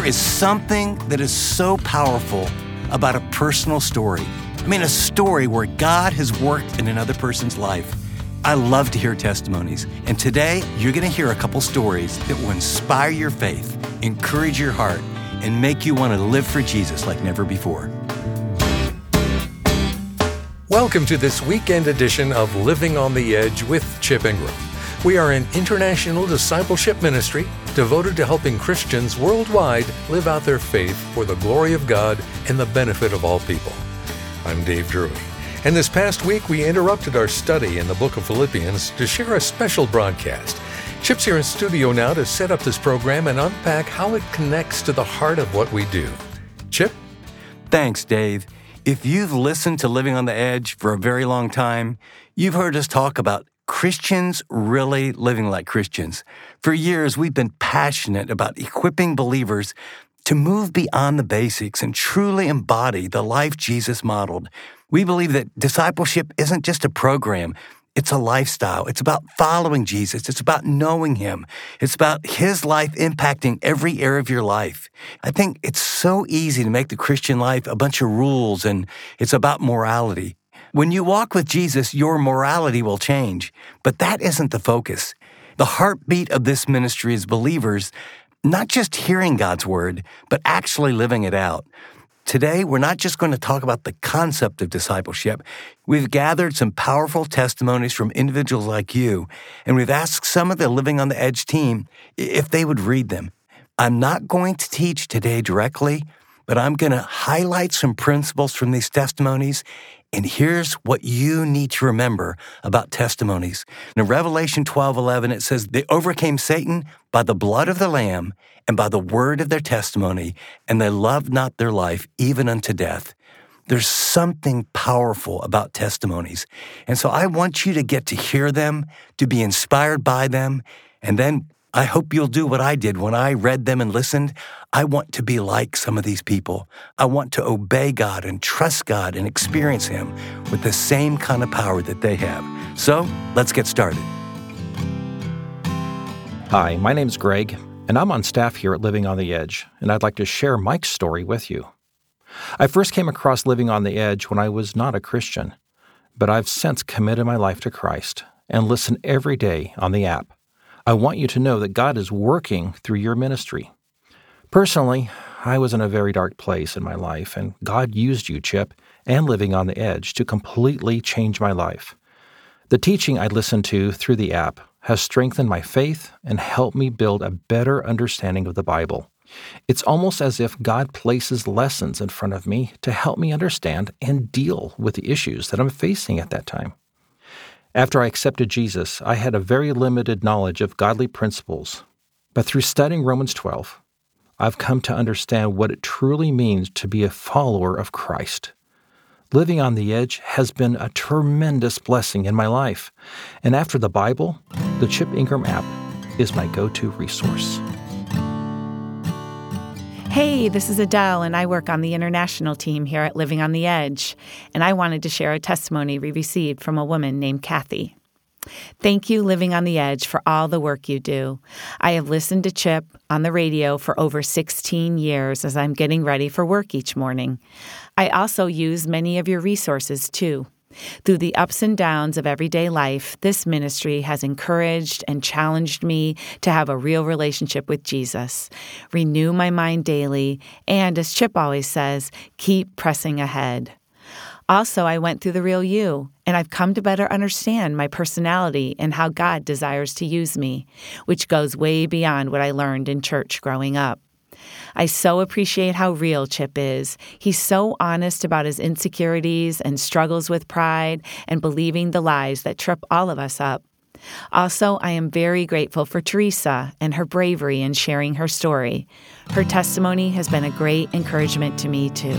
is something that is so powerful about a personal story. I mean, a story where God has worked in another person's life. I love to hear testimonies. And today, you're going to hear a couple stories that will inspire your faith, encourage your heart, and make you want to live for Jesus like never before. Welcome to this weekend edition of Living on the Edge with Chip Ingram. We are an international discipleship ministry devoted to helping Christians worldwide live out their faith for the glory of God and the benefit of all people. I'm Dave Drury, and this past week we interrupted our study in the book of Philippians to share a special broadcast. Chip's here in studio now to set up this program and unpack how it connects to the heart of what we do. Chip? Thanks, Dave. If you've listened to Living on the Edge for a very long time, you've heard us talk about Christians really living like Christians. For years, we've been passionate about equipping believers to move beyond the basics and truly embody the life Jesus modeled. We believe that discipleship isn't just a program. It's a lifestyle. It's about following Jesus. It's about knowing Him. It's about His life impacting every area of your life. I think it's so easy to make the Christian life a bunch of rules, and it's about morality. When you walk with Jesus, your morality will change, but that isn't the focus. The heartbeat of this ministry is believers not just hearing God's word, but actually living it out. Today, we're not just going to talk about the concept of discipleship. We've gathered some powerful testimonies from individuals like you, and we've asked some of the Living on the Edge team if they would read them. I'm not going to teach today directly, but I'm going to highlight some principles from these testimonies, and here's what you need to remember about testimonies. In Revelation 12:11, it says, "They overcame Satan by the blood of the Lamb and by the word of their testimony, and they loved not their life even unto death." There's something powerful about testimonies. And so I want you to get to hear them, to be inspired by them, and then I hope you'll do what I did when I read them and listened. I want to be like some of these people. I want to obey God and trust God and experience Him with the same kind of power that they have. So let's get started. Hi, my name's Greg, and I'm on staff here at Living on the Edge, and I'd like to share Mike's story with you. I first came across Living on the Edge when I was not a Christian, but I've since committed my life to Christ and listen every day on the app. I want you to know that God is working through your ministry. Personally, I was in a very dark place in my life, and God used you, Chip, and Living on the Edge to completely change my life. The teaching I listened to through the app has strengthened my faith and helped me build a better understanding of the Bible. It's almost as if God places lessons in front of me to help me understand and deal with the issues that I'm facing at that time. After I accepted Jesus, I had a very limited knowledge of godly principles, but through studying Romans 12, I've come to understand what it truly means to be a follower of Christ. Living on the Edge has been a tremendous blessing in my life, and after the Bible, the Chip Ingram app is my go-to resource. Hey, this is Adele, and I work on the international team here at Living on the Edge, and I wanted to share a testimony we received from a woman named Kathy. Thank you, Living on the Edge, for all the work you do. I have listened to Chip on the radio for over 16 years as I'm getting ready for work each morning. I also use many of your resources, too. Through the ups and downs of everyday life, this ministry has encouraged and challenged me to have a real relationship with Jesus, renew my mind daily, and, as Chip always says, keep pressing ahead. Also, I went through the real you, and I've come to better understand my personality and how God desires to use me, which goes way beyond what I learned in church growing up. I so appreciate how real Chip is. He's so honest about his insecurities and struggles with pride and believing the lies that trip all of us up. Also, I am very grateful for Teresa and her bravery in sharing her story. Her testimony has been a great encouragement to me, too.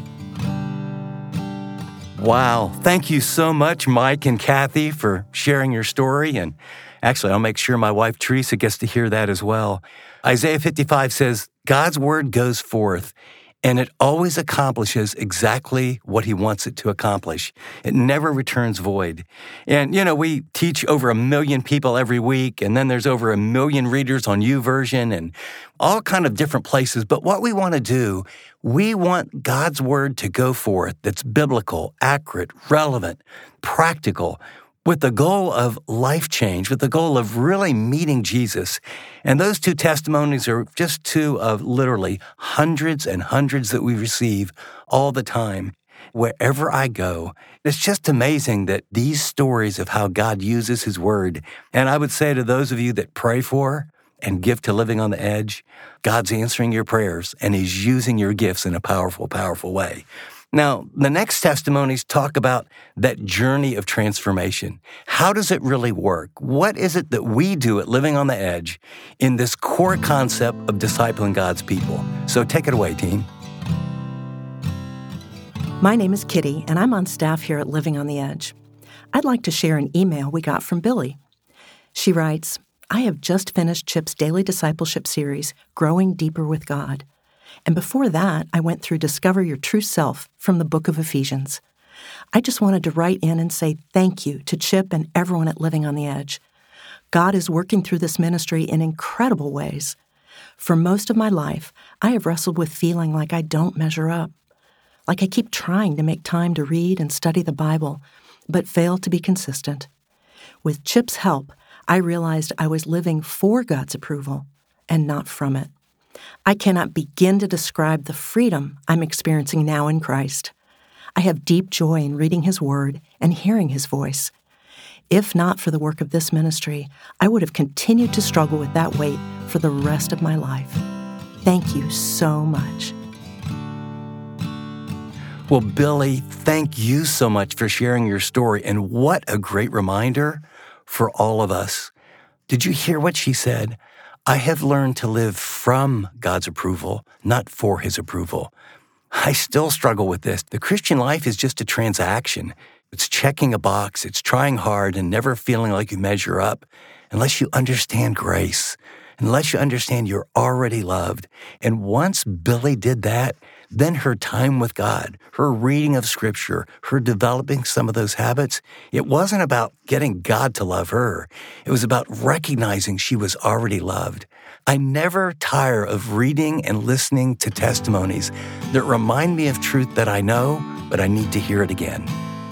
Wow. Thank you so much, Mike and Kathy, for sharing your story. And actually, I'll make sure my wife, Teresa, gets to hear that as well. Isaiah 55 says, God's word goes forth, and it always accomplishes exactly what he wants it to accomplish. It never returns void. And, we teach over 1 million people every week, and then there's over 1 million readers on YouVersion and all kind of different places. But what we want to do, we want God's word to go forth that's biblical, accurate, relevant, practical, with the goal of life change, with the goal of really meeting Jesus. And those 2 testimonies are just 2 of literally hundreds and hundreds that we receive all the time. Wherever I go, it's just amazing that these stories of how God uses his word, and I would say to those of you that pray for and give to Living on the Edge, God's answering your prayers and he's using your gifts in a powerful, powerful way. Now, the next testimonies talk about that journey of transformation. How does it really work? What is it that we do at Living on the Edge in this core concept of discipling God's people? So take it away, team. My name is Kitty, and I'm on staff here at Living on the Edge. I'd like to share an email we got from Billy. She writes, I have just finished Chip's daily discipleship series, Growing Deeper with God. And before that, I went through Discover Your True Self from the book of Ephesians. I just wanted to write in and say thank you to Chip and everyone at Living on the Edge. God is working through this ministry in incredible ways. For most of my life, I have wrestled with feeling like I don't measure up, like I keep trying to make time to read and study the Bible, but fail to be consistent. With Chip's help, I realized I was living for God's approval and not from it. I cannot begin to describe the freedom I'm experiencing now in Christ. I have deep joy in reading his word and hearing his voice. If not for the work of this ministry, I would have continued to struggle with that weight for the rest of my life. Thank you so much. Well, Billy, thank you so much for sharing your story, and what a great reminder for all of us. Did you hear what she said? I have learned to live from God's approval, not for his approval. I still struggle with this. The Christian life is just a transaction. It's checking a box. It's trying hard and never feeling like you measure up unless you understand grace, unless you understand you're already loved. And once Billy did that, then her time with God, her reading of Scripture, her developing some of those habits, it wasn't about getting God to love her. It was about recognizing she was already loved. I never tire of reading and listening to testimonies that remind me of truth that I know, but I need to hear it again.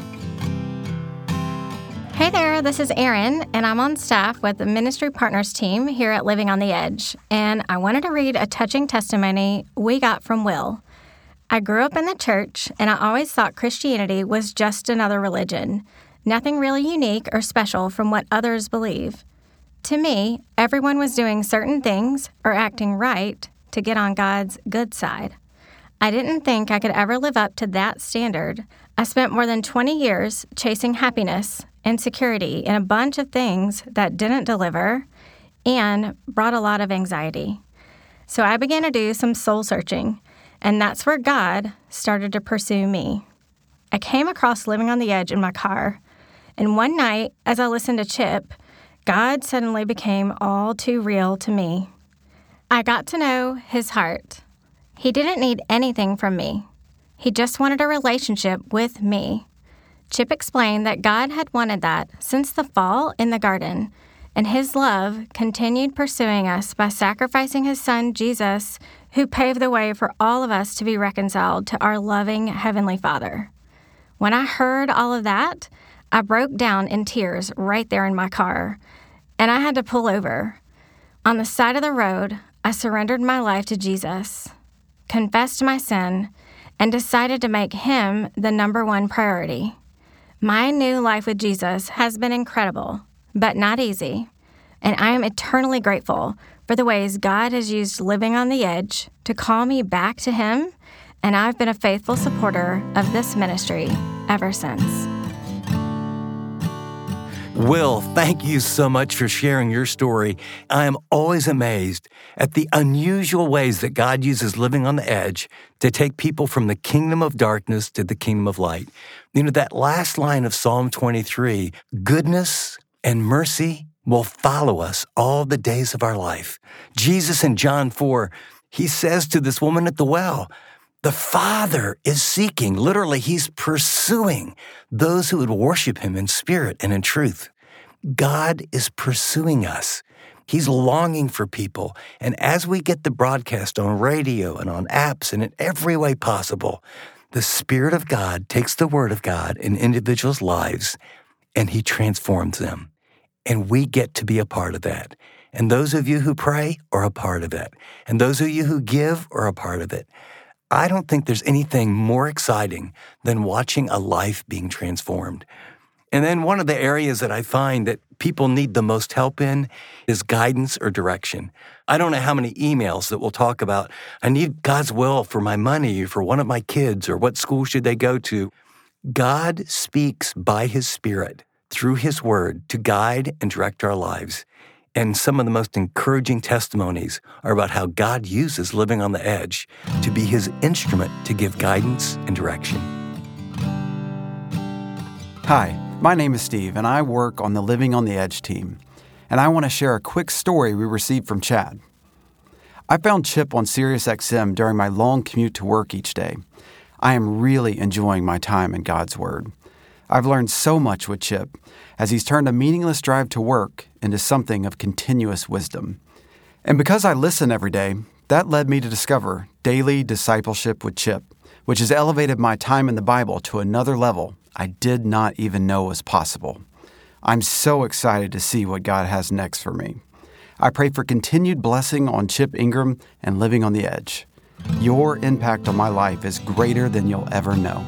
Hey there, this is Erin, and I'm on staff with the Ministry Partners team here at Living on the Edge, and I wanted to read a touching testimony we got from Will. I grew up in the church, and I always thought Christianity was just another religion, nothing really unique or special from what others believe. To me, everyone was doing certain things or acting right to get on God's good side. I didn't think I could ever live up to that standard. I spent more than 20 years chasing happiness and security in a bunch of things that didn't deliver and brought a lot of anxiety. So I began to do some soul searching, and that's where God started to pursue me. I came across Living on the Edge in my car, and one night, as I listened to Chip, God suddenly became all too real to me. I got to know his heart. He didn't need anything from me. He just wanted a relationship with me. Chip explained that God had wanted that since the fall in the garden, and his love continued pursuing us by sacrificing his son, Jesus, who paved the way for all of us to be reconciled to our loving Heavenly Father. When I heard all of that, I broke down in tears right there in my car, and I had to pull over. On the side of the road, I surrendered my life to Jesus, confessed my sin, and decided to make him the number one priority. My new life with Jesus has been incredible, but not easy, and I am eternally grateful for the ways God has used Living on the Edge to call me back to him, and I've been a faithful supporter of this ministry ever since. Will, thank you so much for sharing your story. I am always amazed at the unusual ways that God uses Living on the Edge to take people from the kingdom of darkness to the kingdom of light. You know, that last line of Psalm 23, goodness and mercy will follow us all the days of our life. Jesus in John 4, he says to this woman at the well, The Father is seeking, literally, he's pursuing those who would worship him in spirit and in truth. God is pursuing us. He's longing for people. And as we get the broadcast on radio and on apps and in every way possible, the Spirit of God takes the Word of God in individuals' lives and he transforms them. And we get to be a part of that. And those of you who pray are a part of that. And those of you who give are a part of it. I don't think there's anything more exciting than watching a life being transformed. And then one of the areas that I find that people need the most help in is guidance or direction. I don't know how many emails that will talk about, I need God's will for my money, for one of my kids, or what school should they go to. God speaks by his Spirit through his Word to guide and direct our lives. And some of the most encouraging testimonies are about how God uses Living on the Edge to be his instrument to give guidance and direction. Hi, my name is Steve, and I work on the Living on the Edge team. And I want to share a quick story we received from Chad. I found Chip on SiriusXM during my long commute to work each day. I am really enjoying my time in God's Word. I've learned so much with Chip as he's turned a meaningless drive to work into something of continuous wisdom. And because I listen every day, that led me to discover Daily Discipleship with Chip, which has elevated my time in the Bible to another level I did not even know was possible. I'm so excited to see what God has next for me. I pray for continued blessing on Chip Ingram and Living on the Edge. Your impact on my life is greater than you'll ever know.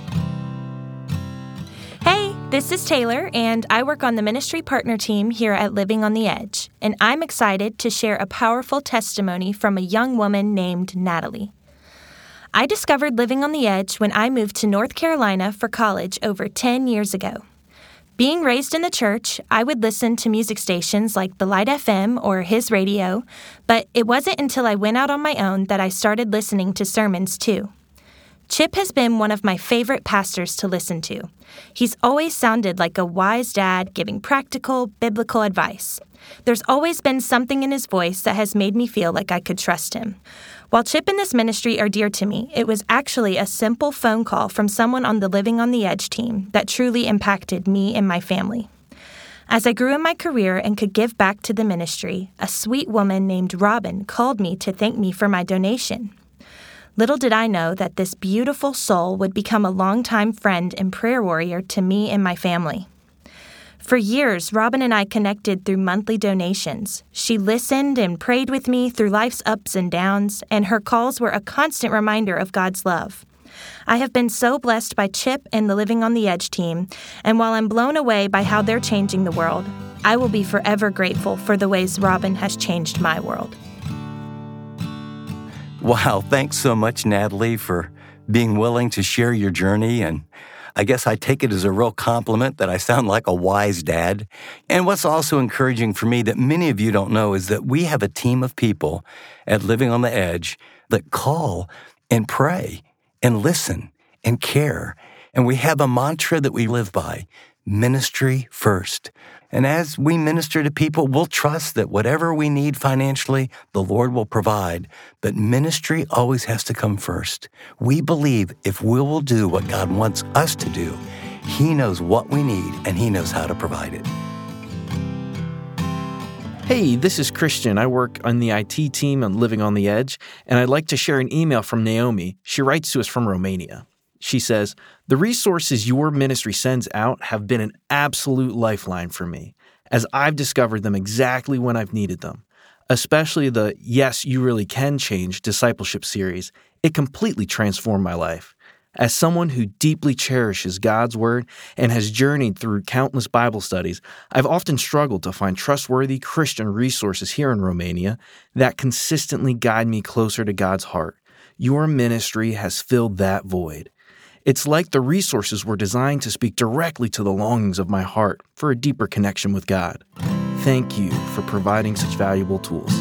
Hey, this is Taylor, and I work on the ministry partner team here at Living on the Edge, and I'm excited to share a powerful testimony from a young woman named Natalie. I discovered Living on the Edge when I moved to North Carolina for college over 10 years ago. Being raised in the church, I would listen to music stations like The Light FM or His Radio, but it wasn't until I went out on my own that I started listening to sermons too. Chip has been one of my favorite pastors to listen to. He's always sounded like a wise dad giving practical, biblical advice. There's always been something in his voice that has made me feel like I could trust him. While Chip and this ministry are dear to me, it was actually a simple phone call from someone on the Living on the Edge team that truly impacted me and my family. As I grew in my career and could give back to the ministry, a sweet woman named Robin called me to thank me for my donation. Little did I know that this beautiful soul would become a longtime friend and prayer warrior to me and my family. For years, Robin and I connected through monthly donations. She listened and prayed with me through life's ups and downs, and her calls were a constant reminder of God's love. I have been so blessed by Chip and the Living on the Edge team, and while I'm blown away by how they're changing the world, I will be forever grateful for the ways Robin has changed my world. Wow, thanks so much, Natalie, for being willing to share your journey. And I guess I take it as a real compliment that I sound like a wise dad. And what's also encouraging for me that many of you don't know is that we have a team of people at Living on the Edge that call and pray and listen and care. And we have a mantra that we live by, ministry first. And as we minister to people, we'll trust that whatever we need financially, the Lord will provide. But ministry always has to come first. We believe if we will do what God wants us to do, He knows what we need and He knows how to provide it. Hey, this is Christian. I work on the IT team on Living on the Edge, and I'd like to share an email from Naomi. She writes to us from Romania. She says, "The resources your ministry sends out have been an absolute lifeline for me, as I've discovered them exactly when I've needed them. Especially the Yes, You Really Can Change discipleship series. It completely transformed my life. As someone who deeply cherishes God's Word and has journeyed through countless Bible studies, I've often struggled to find trustworthy Christian resources here in Romania that consistently guide me closer to God's heart. Your ministry has filled that void. It's like the resources were designed to speak directly to the longings of my heart for a deeper connection with God. Thank you for providing such valuable tools."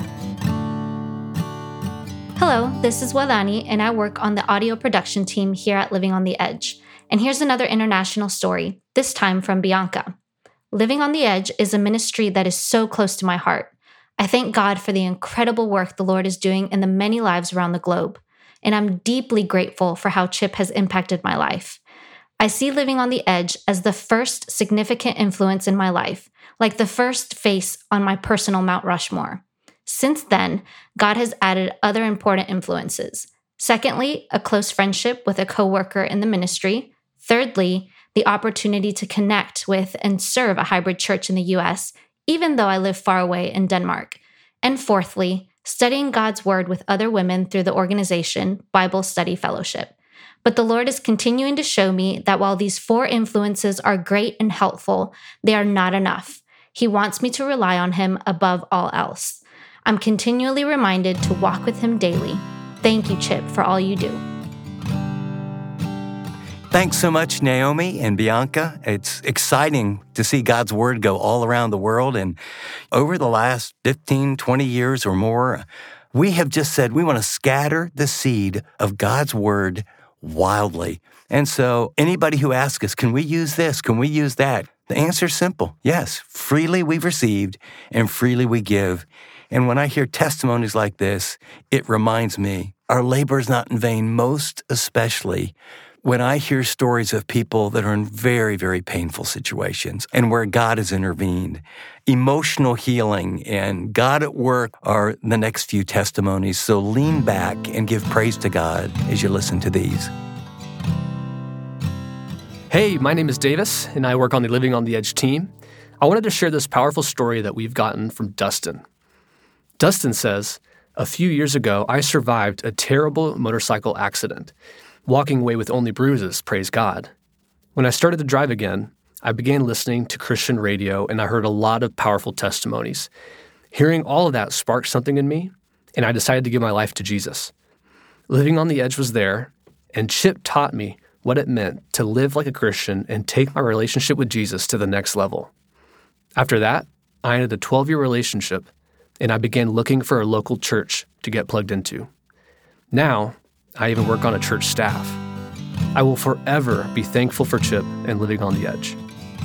Hello, this is Wadani, and I work on the audio production team here at Living on the Edge. And here's another international story, this time from Bianca. Living on the Edge is a ministry that is so close to my heart. I thank God for the incredible work the Lord is doing in the many lives around the globe. and I'm deeply grateful for how Chip has impacted my life. I see Living on the Edge as the first significant influence in my life, like the first face on my personal Mount Rushmore. Since then, God has added other important influences. Secondly, a close friendship with a coworker in the ministry. Thirdly, the opportunity to connect with and serve a hybrid church in the U.S., even though I live far away in Denmark. And fourthly, studying God's Word with other women through the organization Bible Study Fellowship. But the Lord is continuing to show me that while these 4 influences are great and helpful, they are not enough. He wants me to rely on Him above all else. I'm continually reminded to walk with Him daily. Thank you, Chip, for all you do. Thanks so much, Naomi and Bianca. It's exciting to see God's Word go all around the world. And over the last 15, 20 years or more, we have just said we want to scatter the seed of God's Word wildly. And so anybody who asks us, can we use this? Can we use that? The answer is simple. Yes, freely we've received and freely we give. And when I hear testimonies like this, it reminds me our labor is not in vain, most especially when I hear stories of people that are in very, very painful situations and where God has intervened. Emotional healing and God at work are the next few testimonies. So lean back and give praise to God as you listen to these. Hey, my name is Davis, and I work on the Living on the Edge team. I wanted to share this powerful story that we've gotten from Dustin. Dustin says, "A few years ago, I survived a terrible motorcycle accident. Walking away with only bruises, praise God. When I started to drive again, I began listening to Christian radio and I heard a lot of powerful testimonies. Hearing all of that sparked something in me, and I decided to give my life to Jesus. Living on the Edge was there, and Chip taught me what it meant to live like a Christian and take my relationship with Jesus to the next level. After that, I ended a 12-year relationship, and I began looking for a local church to get plugged into. Now, I even work on a church staff. I will forever be thankful for Chip and Living on the Edge."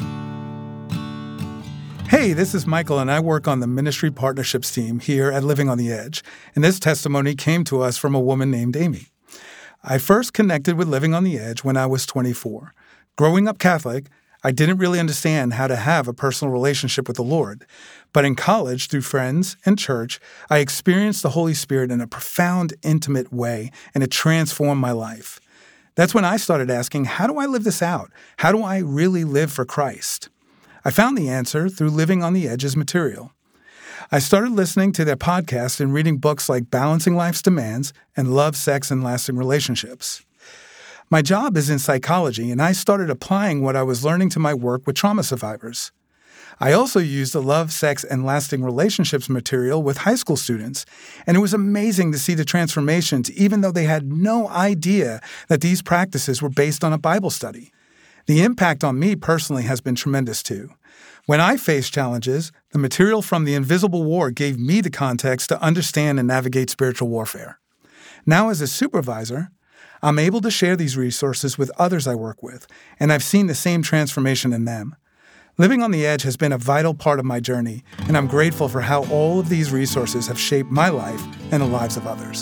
Hey, this is Michael, and I work on the Ministry Partnerships team here at Living on the Edge. And this testimony came to us from a woman named Amy. I first connected with Living on the Edge when I was 24. Growing up Catholic, I didn't really understand how to have a personal relationship with the Lord. But in college, through friends and church, I experienced the Holy Spirit in a profound, intimate way, and it transformed my life. That's when I started asking, how do I live this out? How do I really live for Christ? I found the answer through Living on the Edge's material. I started listening to their podcast and reading books like Balancing Life's Demands and Love, Sex, and Lasting Relationships. My job is in psychology, and I started applying what I was learning to my work with trauma survivors. I also used the Love, Sex, and Lasting Relationships material with high school students, and it was amazing to see the transformations even though they had no idea that these practices were based on a Bible study. The impact on me personally has been tremendous too. When I faced challenges, the material from The Invisible War gave me the context to understand and navigate spiritual warfare. Now as a supervisor, I'm able to share these resources with others I work with, and I've seen the same transformation in them. Living on the Edge has been a vital part of my journey, and I'm grateful for how all of these resources have shaped my life and the lives of others.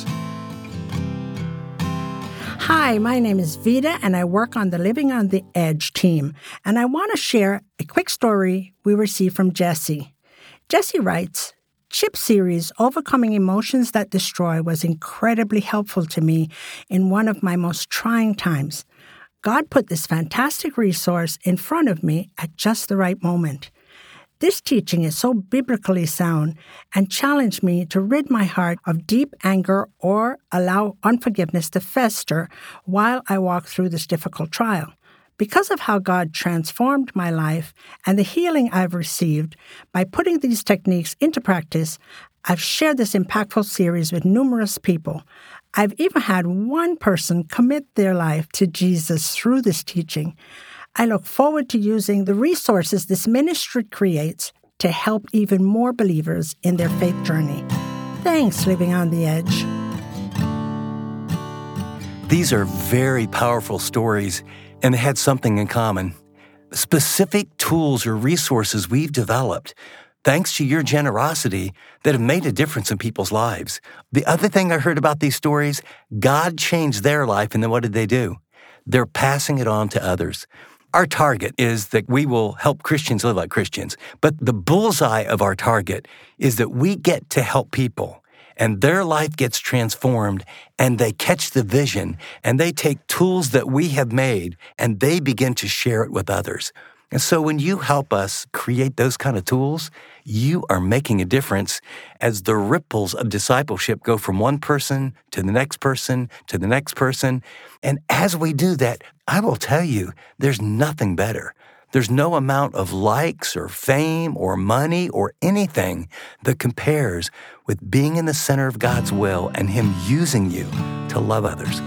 Hi, my name is Vida, and I work on the Living on the Edge team, and I want to share a quick story we received from Jesse. Jesse writes, Chip's series, Overcoming Emotions That Destroy, was incredibly helpful to me in one of my most trying times. God put this fantastic resource in front of me at just the right moment. This teaching is so biblically sound and challenged me to rid my heart of deep anger or allow unforgiveness to fester while I walk through this difficult trial. Because of how God transformed my life and the healing I've received by putting these techniques into practice, I've shared this impactful series with numerous people. I've even had one person commit their life to Jesus through this teaching. I look forward to using the resources this ministry creates to help even more believers in their faith journey. Thanks, Living on the Edge. These are very powerful stories, and they had something in common. Specific tools or resources we've developed thanks to your generosity, that have made a difference in people's lives. The other thing I heard about these stories, God changed their life, and then what did they do? They're passing it on to others. Our target is that we will help Christians live like Christians, but the bullseye of our target is that we get to help people, and their life gets transformed, and they catch the vision, and they take tools that we have made, and they begin to share it with others. And so when you help us create those kind of tools, you are making a difference as the ripples of discipleship go from one person to the next person to the next person. And as we do that, I will tell you, there's nothing better. There's no amount of likes or fame or money or anything that compares with being in the center of God's will and Him using you to love others.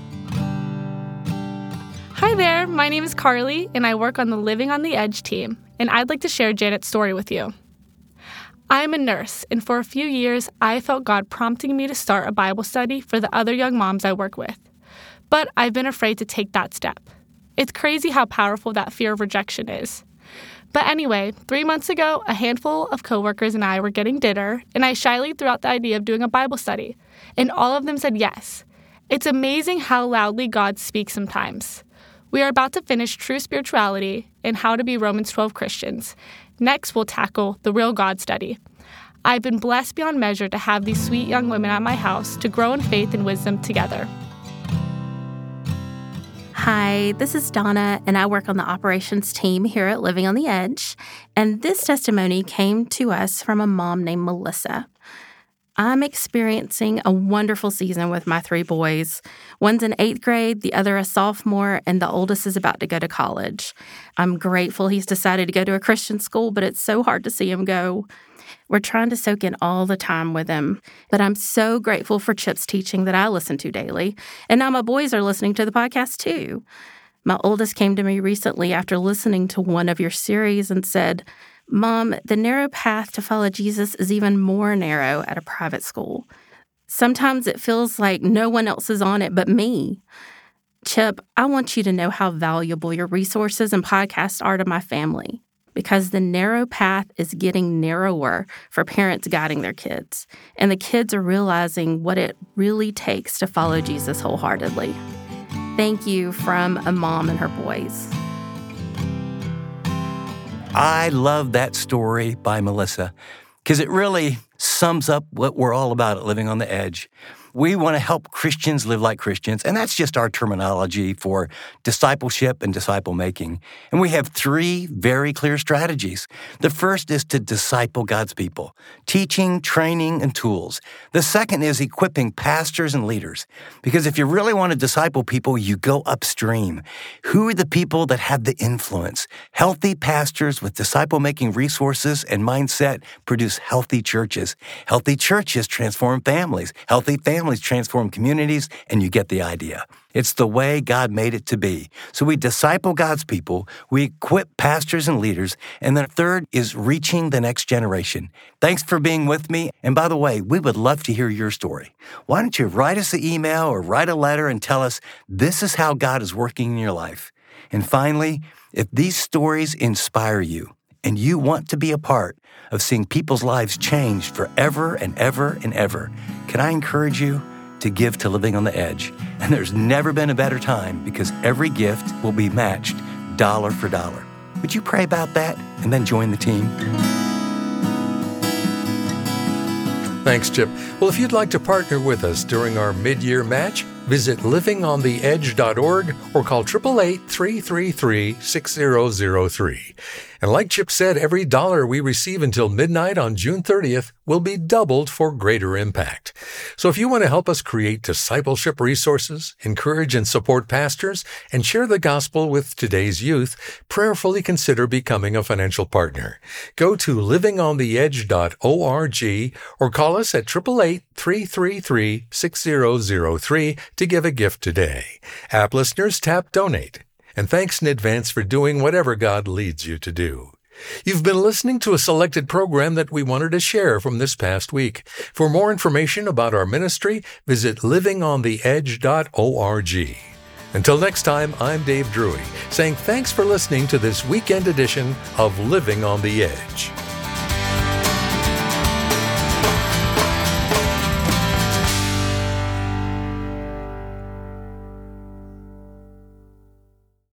Hi there, my name is Carly, and I work on the Living on the Edge team, and I'd like to share Janet's story with you. I'm a nurse, and for a few years, I felt God prompting me to start a Bible study for the other young moms I work with. But I've been afraid to take that step. It's crazy how powerful that fear of rejection is. But anyway, 3 months ago, a handful of coworkers and I were getting dinner, and I shyly threw out the idea of doing a Bible study, and all of them said yes. It's amazing how loudly God speaks sometimes. We are about to finish True Spirituality and How to Be Romans 12 Christians. Next, we'll tackle the Real God Study. I've been blessed beyond measure to have these sweet young women at my house to grow in faith and wisdom together. Hi, this is Donna, and I work on the operations team here at Living on the Edge. And this testimony came to us from a mom named Melissa. I'm experiencing a wonderful season with my 3 boys. One's in 8th grade, the other a sophomore, and the oldest is about to go to college. I'm grateful he's decided to go to a Christian school, but it's so hard to see him go. We're trying to soak in all the time with him. But I'm so grateful for Chip's teaching that I listen to daily. And now my boys are listening to the podcast too. My oldest came to me recently after listening to one of your series and said, Mom, the narrow path to follow Jesus is even more narrow at a private school. Sometimes it feels like no one else is on it but me. Chip, I want you to know how valuable your resources and podcasts are to my family, because the narrow path is getting narrower for parents guiding their kids, and the kids are realizing what it really takes to follow Jesus wholeheartedly. Thank you from a mom and her boys. I love that story by Melissa because it really sums up what we're all about at Living on the Edge. We want to help Christians live like Christians, and that's just our terminology for discipleship and disciple-making. And we have 3 very clear strategies. The first is to disciple God's people, teaching, training, and tools. The second is equipping pastors and leaders, because if you really want to disciple people, you go upstream. Who are the people that have the influence? Healthy pastors with disciple-making resources and mindset produce healthy churches. Healthy churches transform families. Healthy families transform communities, and you get the idea. It's the way God made it to be. So we disciple God's people, we equip pastors and leaders, and then third is reaching the next generation. Thanks for being with me. And by the way, we would love to hear your story. Why don't you write us an email or write a letter and tell us this is how God is working in your life. And finally, if these stories inspire you and you want to be a part of seeing people's lives change forever and ever and ever, can I encourage you to give to Living on the Edge? And there's never been a better time because every gift will be matched dollar for dollar. Would you pray about that and then join the team? Thanks, Chip. Well, if you'd like to partner with us during our mid-year match, visit livingontheedge.org or call 888-333-6003. And like Chip said, every dollar we receive until midnight on June 30th will be doubled for greater impact. So if you want to help us create discipleship resources, encourage and support pastors, and share the gospel with today's youth, prayerfully consider becoming a financial partner. Go to livingontheedge.org or call us at 888-333-6003 to give a gift today. App listeners, tap Donate. And thanks in advance for doing whatever God leads you to do. You've been listening to a selected program that we wanted to share from this past week. For more information about our ministry, visit livingontheedge.org. Until next time, I'm Dave Drury, saying thanks for listening to this weekend edition of Living on the Edge.